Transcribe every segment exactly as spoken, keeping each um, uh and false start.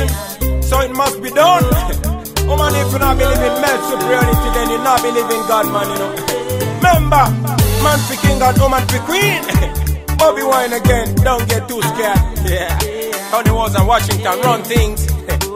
listen, so it must be done. Woman, if you not believe in male superiority, then you not believe in God, man, you know. Remember, man for king and woman for queen. Bobby Wine again, don't get too scared. Yeah, Tony was in Washington, run things.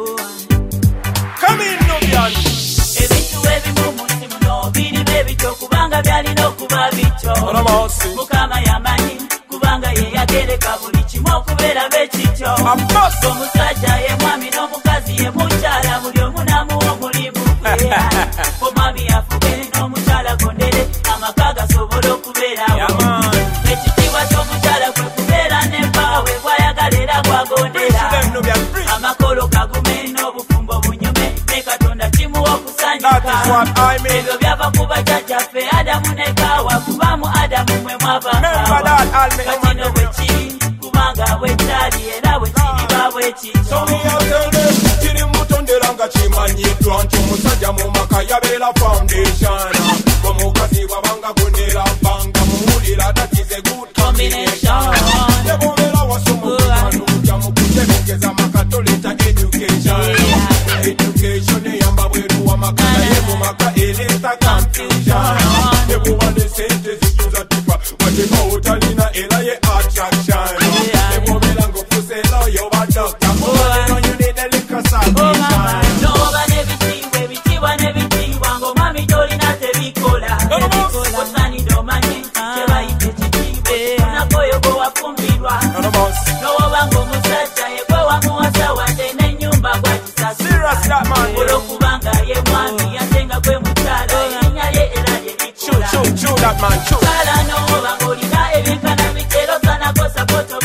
Come in, Nubian. Ebitu ebimu musimuno biri bebito kubanga byali no kuba bicho. Mukama yamanyi kubanga ye yagereka buli kimu okubeera bekicho. Omusajja ye mwami n'omukazi ye mukyala buli omu n'amuwa omulimu gwe. Omwami yafuge n'omukyala gondere amaka gasobola okubeerawo. Ekitiibwa ky'omukyala kwe kubeera n'empaawe bw'ayagala era gwagondera. Amakolo kagume n'obufumbo bunyume ne Katonda kimuwa okusanyuka. Ebyo byava ku bajjajjaffe Adamu ne Kaawa kubamu Adamu mwe mwavanga. Kati no bwe kiri kubanga bwe kyali era bwe kiriba bwe kityo. Kiri mutondera nga kimanyiddwa nti omusajja mu maka yabeera foundation. Omukazi bw'abanga gondera bbanga muwulira that is a good combination. Nebwobeera wasoma okujja mu kutebenkeza maka toleta education. Education eyamba bweru w'amaka naye mu maka ereeta confusion. Nebwoba ne sente zitunza tupa wateba otalina era ye attraction. Nebwobeera ng'ofuuse lawyer oba doctor oba you need a liquor salvation. N'oba n'ebitiibwa ebitiibwa n'ebitiibwa ng'omwami gy'olina tebikola. Osaanidde omanye kye bayita ekitiibwa onakoyo gwe wafumbirwa. N'oba ng'omusajja ye gwe wamuwasa wadde n'ennyumba gw'agisasula. Olw'okubanga ye mwami yatenga gwe mukyala erinnya lye era lye likula. Kala n'oba ng'olina ebyenkana bitero sanako sapooto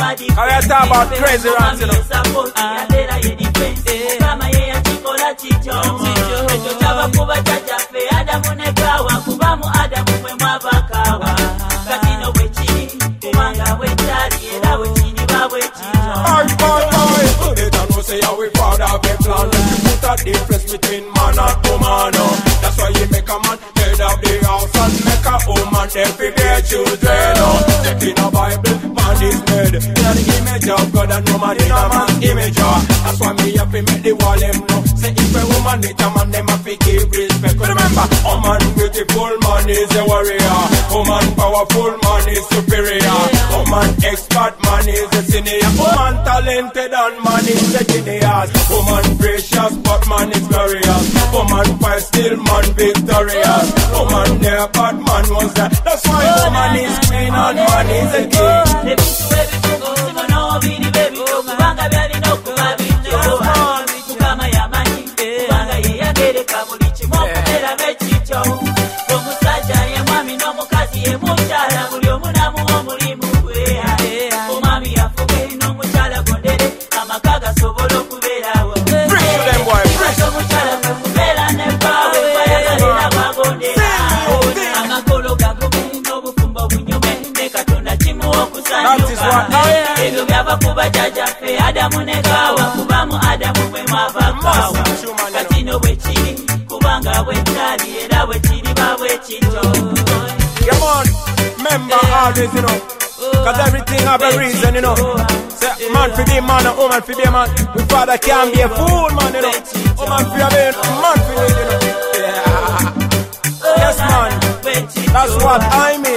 badikwe. Yateera ye difensi Mukama ye yakikola kityo. Ekyo kyava ku bajjajjaffe Adamu ne Kaawa kubamu Adamu mwe mwava Kaawa. Kati no bwe kiri kubanga bwe kyali era bwe kiriba bwe kityo. Say how we proud of a plan. You put a difference between man and woman. That's why you make a man head of the house and make a woman every bear children. Check in a Bible, man is made in the image of God and woman in a man's image. That's why me have to make the wall them know. Say if a woman need a man, them have to give respect. Remember, woman beautiful, man is a warrior. Woman powerful, man is superior. Woman expert, man is a senior. Woman talented and man is a genius. Woman precious, but man is glorious. Woman fight still, man victorious. Woman there, but man was that. That's why woman is queen and man is a king. Ebitu ebifungo simuno biri bebito kubanga byalina okuba bityo. Mukama yamanyi kubanga ye yagereka buli kimu okubeera bekityo. Omusajja ye mwami n'omukazi ye mukyala buli omu n'amuwa omulimu gwe. Omwami yafuge n'omukyala gondere amaka gasobola okubeerawo. Omukyala kwe kubeera n'empaawe bw'ayagala era bw'agondera. Amakolo gagume n'obufumbo bunyume ne Katonda kimuwa okusanyuka. Ebyo byava ku bajjajjaffe Adamu ne Kaawa kubamu Adamu mwe mwava Kaawa. Kati no bwe kiri kubanga bwe kyali era bwe kiriba bwe kityo. Come on, remember always, you know, cause everything have a reason, you know. Say, man for be man and woman for be man. We father can't be a fool, man, you know. Woman for be man for be, you know. Yeah. Yes, man. That's what I mean.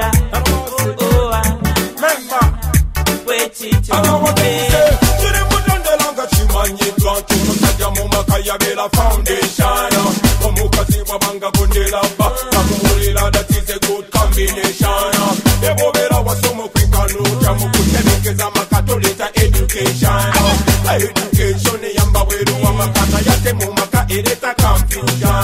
Remember. I know what they say. You didn't put on the longer chimanyi plant. You know, Sajja Mumaka Yabela Foundation. Omukazi wabanga bundela ba. Kamuhulila, that is a good combination. Nebwobeera wasoma kwikanuuta mu kutebenkeza maka toleta education. Education eyamba bweru w'amaka naye ate mu maka ereeta confusion.